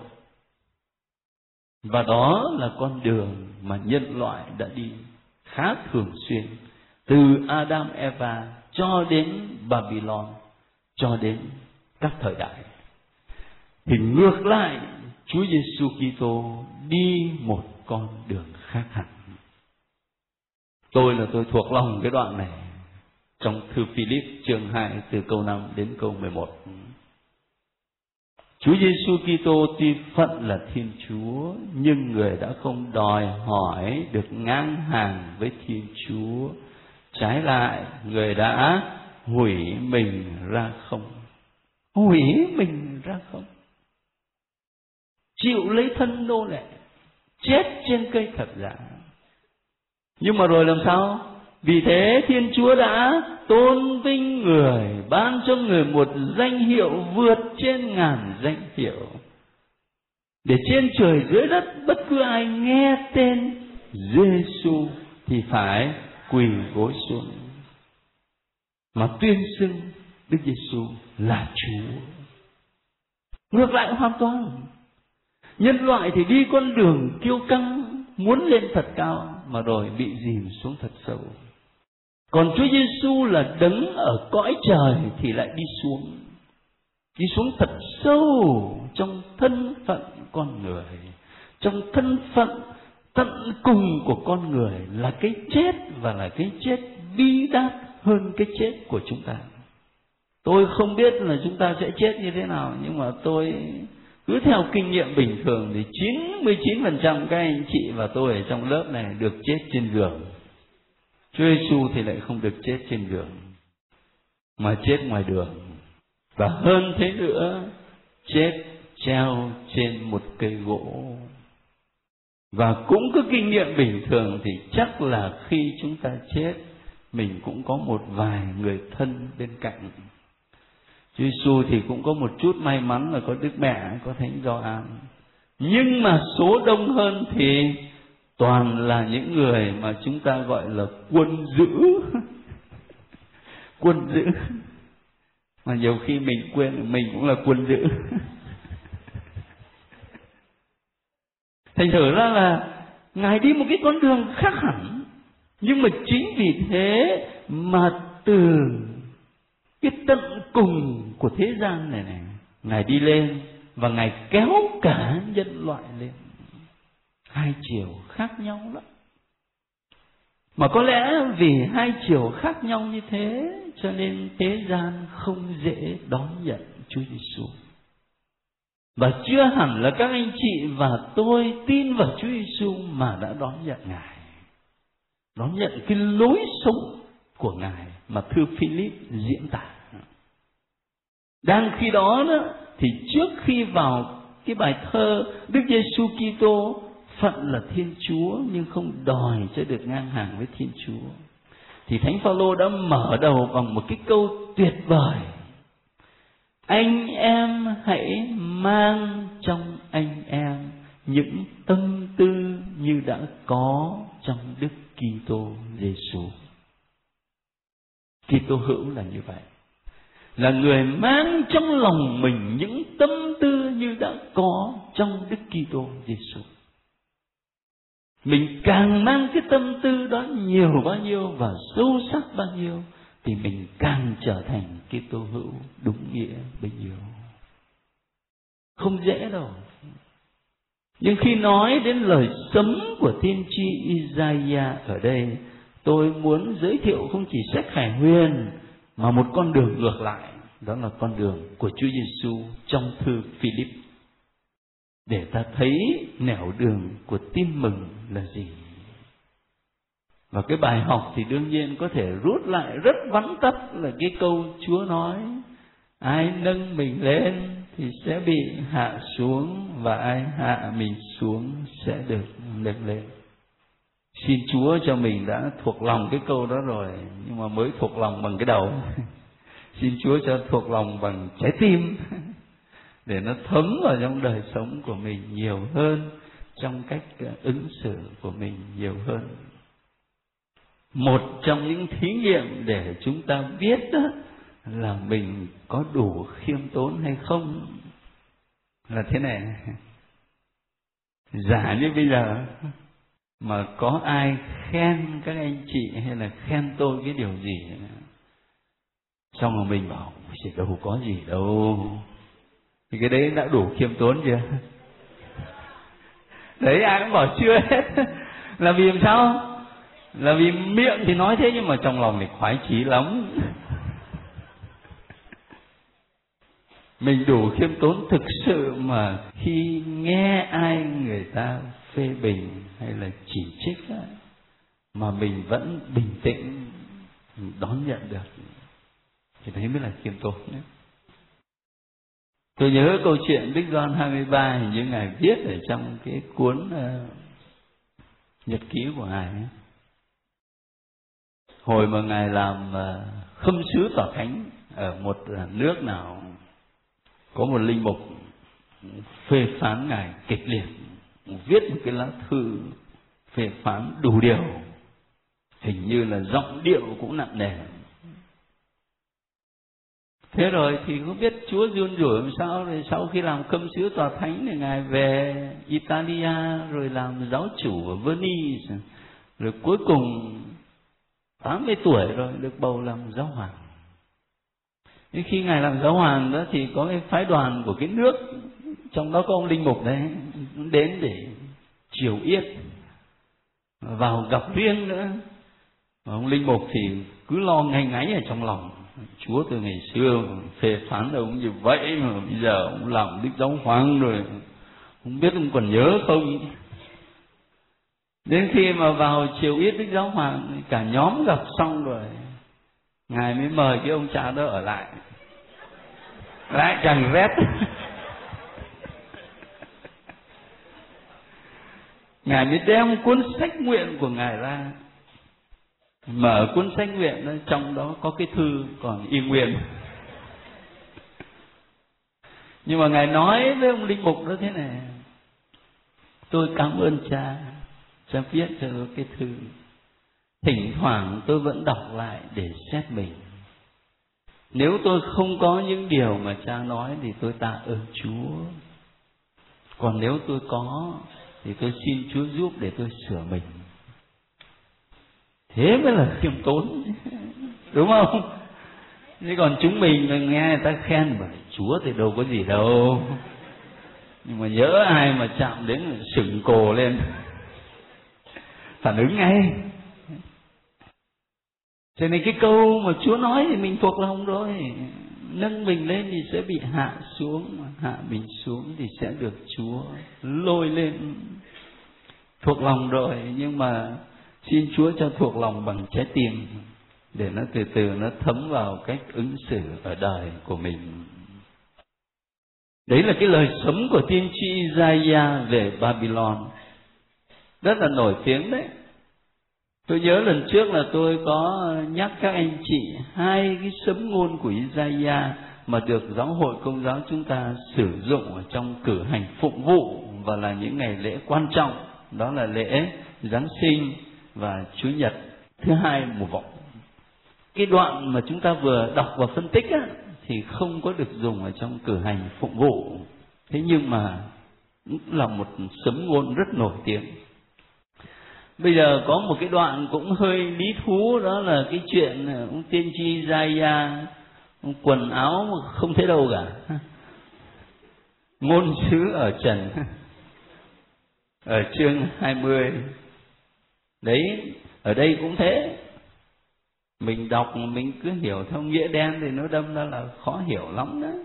Và đó là con đường mà nhân loại đã đi khá thường xuyên, từ Adam Eva cho đến Babylon, cho đến các thời đại. Thì ngược lại, Chúa Giêsu Kitô đi một con đường khác hẳn. Tôi là tôi thuộc lòng cái đoạn này trong thư Philip chương hai từ câu năm đến câu mười một. Chúa Giêsu Kitô tuy phận là Thiên Chúa, nhưng người đã không đòi hỏi được ngang hàng với Thiên Chúa. Trái lại, người đã hủy mình ra không. Hủy mình ra không. Chịu lấy thân nô lệ, chết trên cây thập giá. Nhưng mà rồi làm sao? Vì thế Thiên Chúa đã tôn vinh người, ban cho người một danh hiệu vượt trên ngàn danh hiệu, để trên trời dưới đất bất cứ ai nghe tên Giêsu thì phải quỳ gối xuống, mà tuyên xưng Đức Giêsu là Chúa. Ngược lại hoàn toàn, nhân loại thì đi con đường kiêu căng, muốn lên thật cao mà rồi bị dìm xuống thật sâu. Còn Chúa Giêsu là đấng ở cõi trời thì lại đi xuống, đi xuống thật sâu trong thân phận con người, trong thân phận tận cùng của con người là cái chết, và là cái chết bi đát hơn cái chết của chúng ta. Tôi không biết là chúng ta sẽ chết như thế nào, nhưng mà tôi cứ theo kinh nghiệm bình thường thì chín mươi chín phần trăm các anh chị và tôi ở trong lớp này được chết trên giường. Chúa Giêsu thì lại không được chết trên giường, mà chết ngoài đường. Và hơn thế nữa, chết treo trên một cây gỗ. Và cũng có kinh nghiệm bình thường thì chắc là khi chúng ta chết, mình cũng có một vài người thân bên cạnh. Chúa Giêsu thì cũng có một chút may mắn là có Đức Mẹ, có Thánh Gioan. Nhưng mà số đông hơn thì toàn là những người mà chúng ta gọi là quân giữ. Quân giữ. Mà nhiều khi mình quên mình cũng là quân giữ. Thành thử ra là Ngài đi một cái con đường khác hẳn. Nhưng mà chính vì thế mà từ cái tận cùng của thế gian này này, Ngài đi lên và Ngài kéo cả nhân loại lên. Hai chiều khác nhau lắm. Mà có lẽ vì hai chiều khác nhau như thế cho nên thế gian không dễ đón nhận Chúa Giêsu. Và chưa hẳn là các anh chị và tôi tin vào Chúa Giêsu mà đã đón nhận Ngài, đón nhận cái lối sống của Ngài mà thư Philip diễn tả. Đang khi đó, đó thì trước khi vào cái bài thơ Đức Giêsu Kitô phận là Thiên Chúa nhưng không đòi cho được ngang hàng với Thiên Chúa, thì Thánh Phaolô đã mở đầu bằng một cái câu tuyệt vời: anh em hãy mang trong anh em những tâm tư như đã có trong Đức Kitô Giêsu. Kitô hữu là như vậy, là người mang trong lòng mình những tâm tư như đã có trong Đức Kitô Giêsu. Mình càng mang cái tâm tư đó nhiều bao nhiêu và sâu sắc bao nhiêu thì mình càng trở thành Kitô hữu đúng nghĩa bấy nhiêu. Không dễ đâu. Nhưng khi nói đến lời sấm của tiên tri Isaiah ở đây, tôi muốn giới thiệu không chỉ sách Khải Huyền mà một con đường ngược lại, đó là con đường của Chúa Giêsu trong thư Philip, để ta thấy nẻo đường của tin mừng là gì. Và cái bài học thì đương nhiên có thể rút lại rất vắn tắt là cái câu Chúa nói: ai nâng mình lên thì sẽ bị hạ xuống, và ai hạ mình xuống sẽ được nâng lên. Xin Chúa cho mình đã thuộc lòng cái câu đó rồi, nhưng mà mới thuộc lòng bằng cái đầu. Xin Chúa cho thuộc lòng bằng trái tim, để nó thấm vào trong đời sống của mình nhiều hơn, trong cách ứng xử của mình nhiều hơn. Một trong những thí nghiệm để chúng ta biết đó là mình có đủ khiêm tốn hay không, là thế này. Giả như bây giờ mà có ai khen các anh chị hay là khen tôi cái điều gì, xong rồi mình bảo chỉ đâu có gì đâu, thì cái đấy đã đủ khiêm tốn chưa? Đấy, ai cũng bảo chưa hết. Là vì làm sao? Là vì miệng thì nói thế nhưng mà trong lòng thì khoái chí lắm. Mình đủ khiêm tốn thực sự mà khi nghe ai người ta phê bình hay là chỉ trích á, mà mình vẫn bình tĩnh đón nhận được, thì đấy mới là khiêm tốn đấy. Tôi nhớ câu chuyện Đức Gioan hai mươi ba, hình như Ngài viết ở trong cái cuốn uh, nhật ký của Ngài ấy. Hồi mà Ngài làm uh, khâm sứ tòa thánh ở một uh, nước nào, có một linh mục phê phán Ngài kịch liệt, viết một cái lá thư phê phán đủ điều, hình như là giọng điệu cũng nặng nề. Thế rồi thì không biết Chúa run rủi làm sao, rồi sau khi làm khâm sứ tòa thánh thì Ngài về Italia, rồi làm giáo chủ ở Venice, rồi cuối cùng tám mươi tuổi rồi được bầu làm giáo hoàng. Thế khi Ngài làm giáo hoàng đó thì có cái phái đoàn của cái nước, trong đó có ông linh mục đấy, đến để chiều yết, vào gặp riêng nữa. Và ông linh mục thì cứ lo ngay ngáy ở trong lòng, Chúa từ ngày xưa phê phán ông như vậy mà bây giờ ông làm Đức Giáo Hoàng rồi, không biết ông còn nhớ không. Đến khi mà vào chiều yết Đức Giáo Hoàng, cả nhóm gặp xong rồi, Ngài mới mời cái ông cha đó ở lại, lại càng rét. Ngài mới đem cuốn sách nguyện của Ngài ra, mở cuốn sách nguyện đó, trong đó có cái thư còn y nguyên. Nhưng mà Ngài nói với ông linh mục đó thế này: tôi cảm ơn cha, cha viết cho tôi cái thư, thỉnh thoảng tôi vẫn đọc lại để xét mình. Nếu tôi không có những điều mà cha nói thì tôi tạ ơn Chúa, còn nếu tôi có thì tôi xin Chúa giúp để tôi sửa mình. Thế mới là khiêm tốn, đúng không? Chứ còn chúng mình nghe người ta khen mà Chúa thì đâu có gì đâu, nhưng mà nhớ ai mà chạm đến là sửng cồ lên, phản ứng ngay. Cho nên cái câu mà Chúa nói thì mình thuộc lòng rồi. Nâng mình lên thì sẽ bị hạ xuống, mà hạ mình xuống thì sẽ được Chúa lôi lên. Thuộc lòng rồi, nhưng mà xin Chúa cho thuộc lòng bằng trái tim, để nó từ từ nó thấm vào cách ứng xử ở đời của mình. Đấy là cái lời sấm của tiên tri Isaiah về Babylon, rất là nổi tiếng đấy. Tôi nhớ lần trước là tôi có nhắc các anh chị hai cái sấm ngôn của Isaiah mà được giáo hội Công giáo chúng ta sử dụng ở trong cử hành phụng vụ và là những ngày lễ quan trọng, đó là lễ Giáng sinh và Chúa Nhật thứ hai mùa vọng. Cái đoạn mà chúng ta vừa đọc và phân tích á, thì không có được dùng ở trong cử hành phụng vụ, thế nhưng mà cũng là một sấm ngôn rất nổi tiếng. Bây giờ có một cái đoạn cũng hơi lý thú, đó là cái chuyện ông tiên tri Isaiah quần áo mà không thấy đâu cả, ngôn sứ ở trần, ở chương hai mươi. Đấy, ở đây cũng thế. Mình đọc mình cứ hiểu theo nghĩa đen thì nó đâm ra là khó hiểu lắm đó.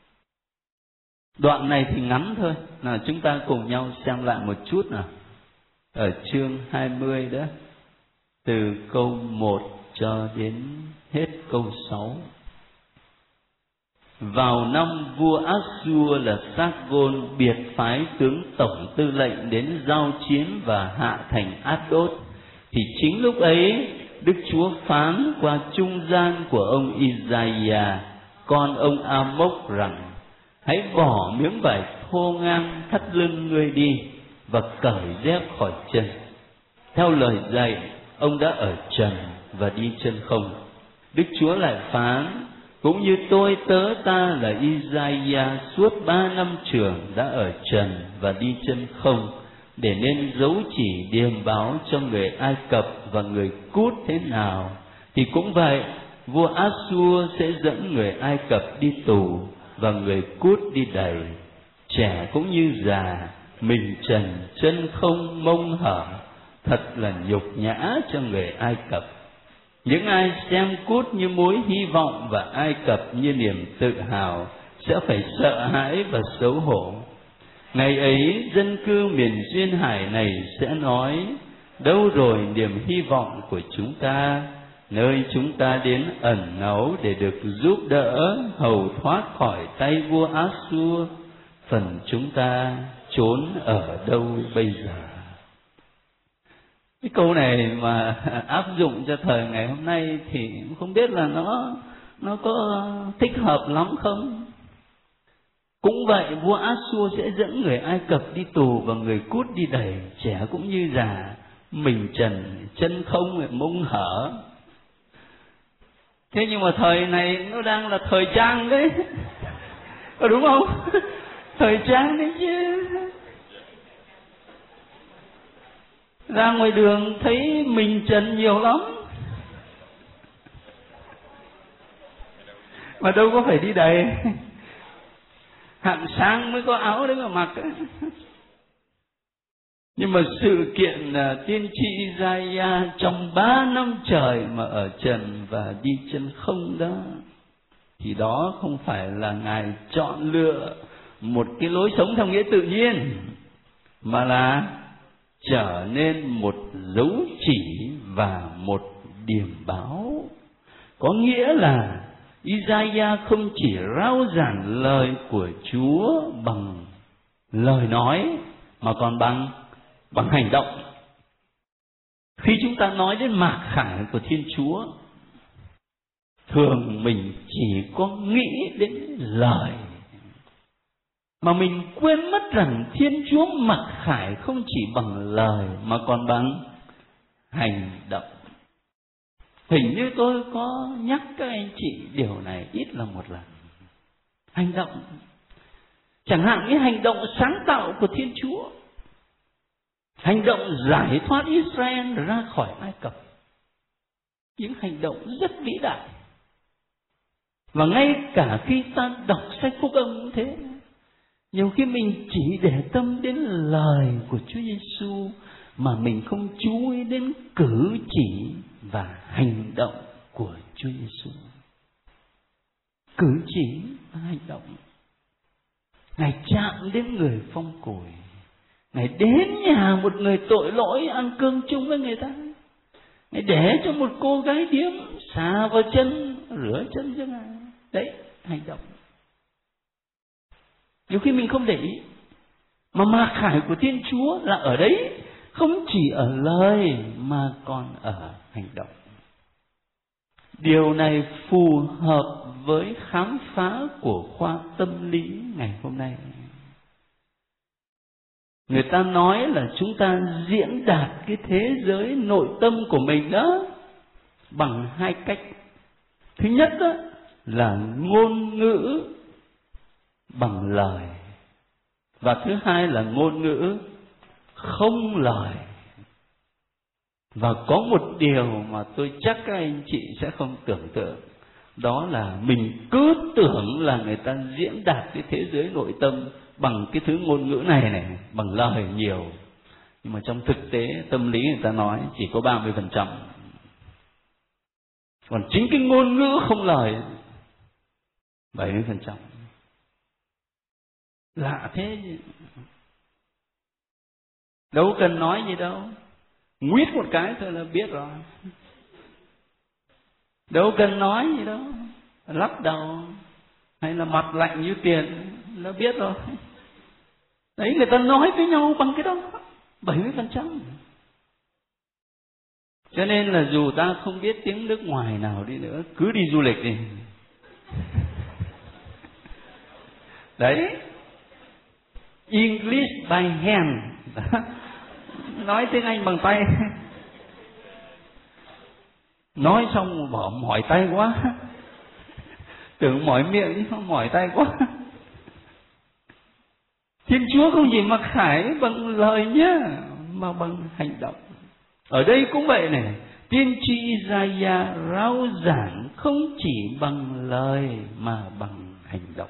Đoạn này thì ngắn thôi, nào chúng ta cùng nhau xem lại một chút nào. Ở chương hai mươi đó, từ câu một cho đến hết câu sáu. Vào năm vua Assur là Sargon biệt phái tướng tổng tư lệnh đến giao chiến và hạ thành Asdod, thì chính lúc ấy Đức Chúa phán qua trung gian của ông Isaiah, con ông Amos rằng: hãy bỏ miếng vải thô ngang thắt lưng ngươi đi và cởi dép khỏi chân. Theo lời dạy, ông đã ở trần và đi chân không. Đức Chúa lại phán: Cũng như tôi tớ ta là Isaiah suốt ba năm trường đã ở trần và đi chân không, để nên dấu chỉ điềm báo cho người Ai Cập và người Cút thế nào, thì cũng vậy, vua Át-xua sẽ dẫn người Ai Cập đi tù và người Cút đi đày, trẻ cũng như già, mình trần chân không mông hở, thật là nhục nhã cho người Ai Cập. Những ai xem Cút như mối hy vọng và Ai Cập như niềm tự hào sẽ phải sợ hãi và xấu hổ. Ngày ấy dân cư miền duyên hải này sẽ nói: đâu rồi niềm hy vọng của chúng ta, nơi chúng ta đến ẩn náu để được giúp đỡ hầu thoát khỏi tay vua Át-xua, phần chúng ta trốn ở đâu bây giờ? Cái câu này mà áp dụng cho thời ngày hôm nay thì không biết là nó nó có thích hợp lắm không? Cũng vậy, vua Át-xua sẽ dẫn người Ai Cập đi tù và người Cút đi đày, trẻ cũng như già, mình trần chân không mông hở. Thế nhưng mà thời này nó đang là thời trang đấy, có đúng không? Thời trang đấy chứ. Ra ngoài đường thấy mình trần nhiều lắm, mà đâu có phải đi đầy, hạng sang mới có áo đấy mà mặc. Nhưng mà sự kiện uh, tiên tri Isaiah trong ba năm trời mà ở trần và đi chân không đó, thì đó không phải là Ngài chọn lựa một cái lối sống theo nghĩa tự nhiên, mà là trở nên một dấu chỉ và một điểm báo. Có nghĩa là Isaiah không chỉ rao giảng lời của Chúa bằng lời nói, mà còn bằng bằng hành động. Khi chúng ta nói đến mạc khải của Thiên Chúa, thường mình chỉ có nghĩ đến lời, mà mình quên mất rằng Thiên Chúa mặc khải không chỉ bằng lời mà còn bằng hành động. Hình như tôi có nhắc các anh chị điều này ít là một lần. Hành động, chẳng hạn như hành động sáng tạo của Thiên Chúa, hành động giải thoát Israel ra khỏi Ai Cập, những hành động rất vĩ đại. Và ngay cả khi ta đọc sách Phúc Âm cũng thế, nhiều khi mình chỉ để tâm đến lời của Chúa Giêsu mà mình không chú ý đến cử chỉ và hành động của Chúa Giêsu. Cử chỉ và hành động. Ngài chạm đến người phong cùi, Ngài đến nhà một người tội lỗi ăn cơm chung với người ta, Ngài để cho một cô gái điếm xà vào chân, rửa chân cho Ngài. Đấy, hành động. Nhiều khi mình không để ý, mà mạc khải của Thiên Chúa là ở đấy, không chỉ ở lời mà còn ở hành động. Điều này phù hợp với khám phá của khoa tâm lý ngày hôm nay. Người ta nói là chúng ta diễn đạt cái thế giới nội tâm của mình đó bằng hai cách. Thứ nhất đó là ngôn ngữ bằng lời, và thứ hai là ngôn ngữ không lời. Và có một điều mà tôi chắc các anh chị sẽ không tưởng tượng, đó là mình cứ tưởng là người ta diễn đạt cái thế giới nội tâm bằng cái thứ ngôn ngữ này này, bằng lời nhiều. Nhưng mà trong thực tế tâm lý người ta nói chỉ có ba mươi phần trăm. Còn chính cái ngôn ngữ không lời bảy mươi phần trăm. Lạ thế chứ. Đâu cần nói gì đâu, nguyết một cái thôi là biết rồi. Đâu cần nói gì đâu, lắc đầu hay là mặt lạnh như tiền nó biết rồi. Đấy, người ta nói với nhau bằng cái đó, bảy mươi phần trăm. Cho nên là dù ta không biết tiếng nước ngoài nào đi nữa, cứ đi du lịch đi. Đấy, English by hand. Nói tiếng Anh bằng tay. Nói xong bỏ mỏi tay quá, Tưởng mỏi miệng nhưng mỏi tay quá. Thiên Chúa không chỉ mặc khải bằng lời nhá, mà bằng hành động. Ở đây cũng vậy này, tiên tri Isaiah rao giảng không chỉ bằng lời mà bằng hành động.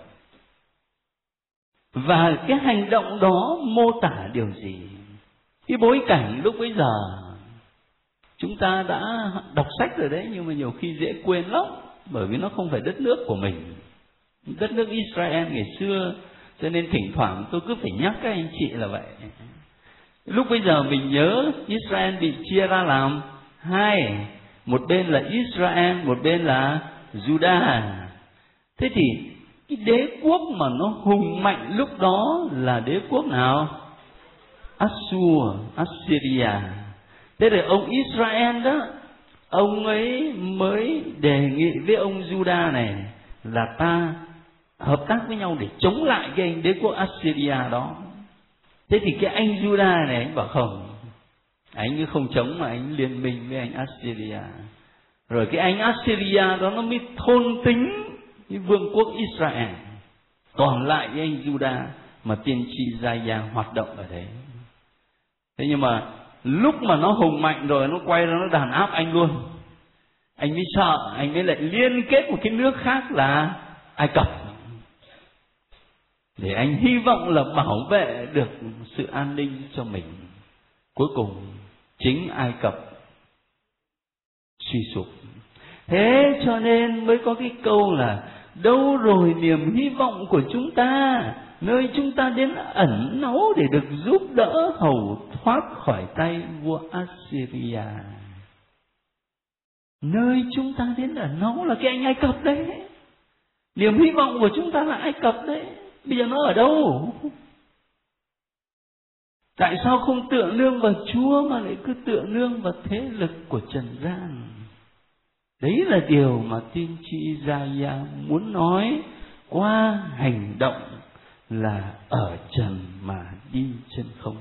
Và cái hành động đó mô tả điều gì? Cái bối cảnh lúc bấy giờ chúng ta đã đọc sách rồi đấy, nhưng mà nhiều khi dễ quên lắm, bởi vì nó không phải đất nước của mình, đất nước Israel ngày xưa, cho nên thỉnh thoảng tôi cứ phải nhắc các anh chị là vậy. Lúc bây giờ mình nhớ Israel bị chia ra làm hai, một bên là Israel, một bên là Judah. Thế thì cái đế quốc mà nó hùng mạnh lúc đó là đế quốc nào? Assur, Assyria. Thế thì ông Israel đó, ông ấy mới đề nghị với ông Judah này là ta hợp tác với nhau để chống lại cái anh đế quốc Assyria đó. Thế thì cái anh Judah này anh bảo không, anh cứ không chống mà anh liên minh với anh Assyria. Rồi cái anh Assyria đó nó mới thôn tính cái vương quốc Israel, còn lại với anh Judah mà tiên tri Isaiah hoạt động ở đấy. Thế nhưng mà lúc mà nó hùng mạnh rồi, nó quay ra nó đàn áp anh luôn. Anh mới sợ, anh mới lại liên kết một cái nước khác là Ai Cập, để anh hy vọng là bảo vệ được sự an ninh cho mình. Cuối cùng chính Ai Cập suy sụp. Thế cho nên mới có cái câu là đâu rồi niềm hy vọng của chúng ta, nơi chúng ta đến ẩn náu để được giúp đỡ hầu thoát khỏi tay vua Assyria. Nơi chúng ta đến ẩn náu là cái anh Ai Cập đấy. Niềm hy vọng của chúng ta là Ai Cập đấy. Bây giờ nó ở đâu? Tại sao không tựa nương vào Chúa mà lại cứ tựa nương vào thế lực của trần gian? Đấy là điều mà tiên tri Isaiah muốn nói qua hành động là ở trần mà đi chân không.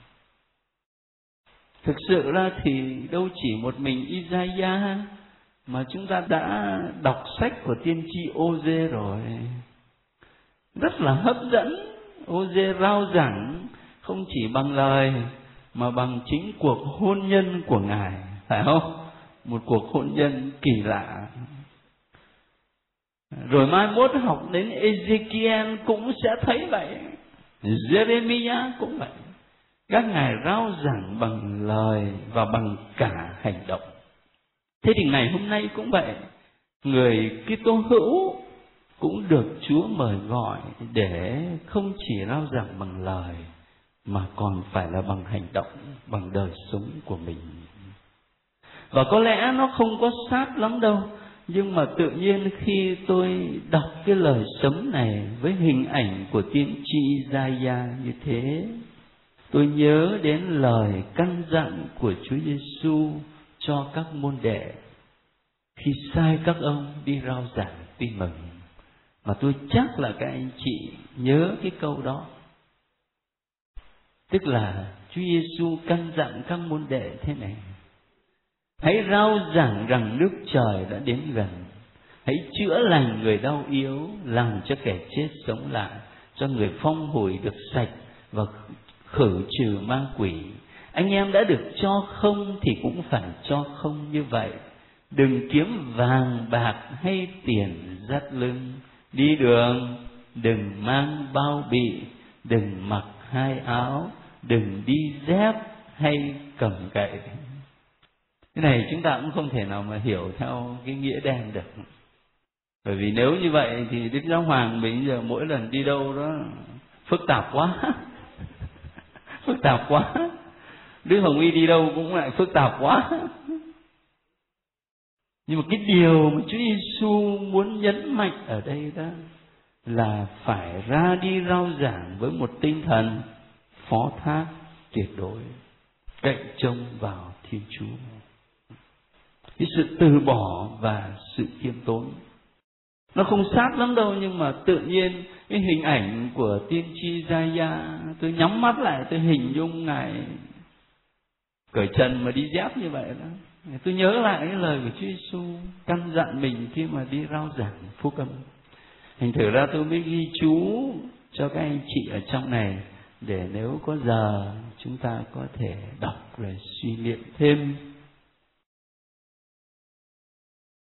Thực sự ra thì đâu chỉ một mình Isaiah, mà chúng ta đã đọc sách của tiên tri Ô-dê rồi. Rất là hấp dẫn. Ô-dê rao giảng không chỉ bằng lời mà bằng chính cuộc hôn nhân của Ngài, phải không? Một cuộc hôn nhân kỳ lạ. Rồi mai mốt học đến Ezekiel cũng sẽ thấy vậy, Jeremiah cũng vậy. Các ngài rao giảng bằng lời và bằng cả hành động. Thế thì ngày hôm nay cũng vậy, người Kitô hữu cũng được Chúa mời gọi để không chỉ rao giảng bằng lời mà còn phải là bằng hành động, bằng đời sống của mình. Và có lẽ nó không có sát lắm đâu, nhưng mà tự nhiên khi tôi đọc cái lời sấm này với hình ảnh của tiên tri Isaiah như thế, tôi nhớ đến lời căn dặn của Chúa Giêsu cho các môn đệ khi sai các ông đi rao giảng tin mừng. Mà tôi chắc là các anh chị nhớ cái câu đó. Tức là Chúa Giêsu căn dặn các môn đệ thế này: hãy rao giảng rằng nước trời đã đến gần, hãy chữa lành người đau yếu, làm cho kẻ chết sống lại, cho người phong hủi được sạch và khử trừ ma quỷ. Anh em đã được cho không thì cũng phải cho không như vậy. Đừng kiếm vàng bạc hay tiền dắt lưng, đi đường đừng mang bao bị, đừng mặc hai áo, đừng đi dép hay cầm gậy. Cái này chúng ta cũng không thể nào mà hiểu theo cái nghĩa đen được. Bởi vì nếu như vậy thì Đức Giáo Hoàng bây giờ mỗi lần đi đâu đó phức tạp quá. Phức tạp quá. Đức Hồng Y đi đâu cũng lại phức tạp quá. Nhưng mà cái điều mà Chúa Giêsu muốn nhấn mạnh ở đây đó là phải ra đi rao giảng với một tinh thần phó thác tuyệt đối, cậy trông vào Thiên Chúa. Cái sự từ bỏ và sự khiêm tốn nó không sát lắm đâu, nhưng mà tự nhiên cái hình ảnh của tiên tri Isaiah, tôi nhắm mắt lại tôi hình dung Ngài cởi trần mà đi dép như vậy đó. Tôi nhớ lại cái lời của Chúa Giêsu căn dặn mình khi mà đi rao giảng phúc âm. Thành thử ra tôi mới ghi chú cho các anh chị ở trong này, để nếu có giờ chúng ta có thể đọc rồi suy niệm thêm.